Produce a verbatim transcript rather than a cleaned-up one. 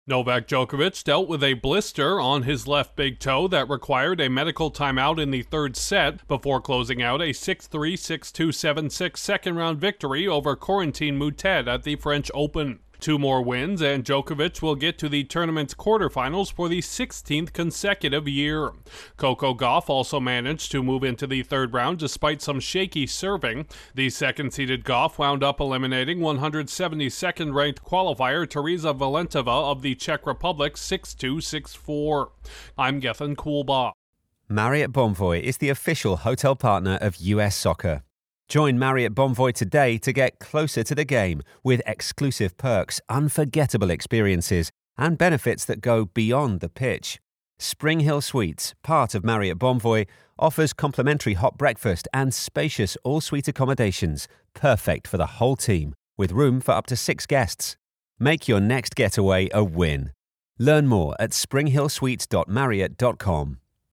Novak Djokovic dealt with a blister on his left big toe that required a medical timeout in the third set before closing out a six three, six two, seven six second-round victory over Corentin Moutet at the French Open. Two more wins and Djokovic will get to the tournament's quarterfinals for the sixteenth consecutive year. Coco Gauff also managed to move into the third round despite some shaky serving. The second-seeded Gauff wound up eliminating one hundred seventy-second ranked qualifier Teresa Valentova of the Czech Republic six two, six four. I'm Gethin Coolbaugh. Marriott Bonvoy is the official hotel partner of U S Soccer. Join Marriott Bonvoy today to get closer to the game with exclusive perks, unforgettable experiences, and benefits that go beyond the pitch. Spring Hill Suites, part of Marriott Bonvoy, offers complimentary hot breakfast and spacious all-suite accommodations, perfect for the whole team, with room for up to six guests. Make your next getaway a win. Learn more at spring hill suites dot marriott dot com.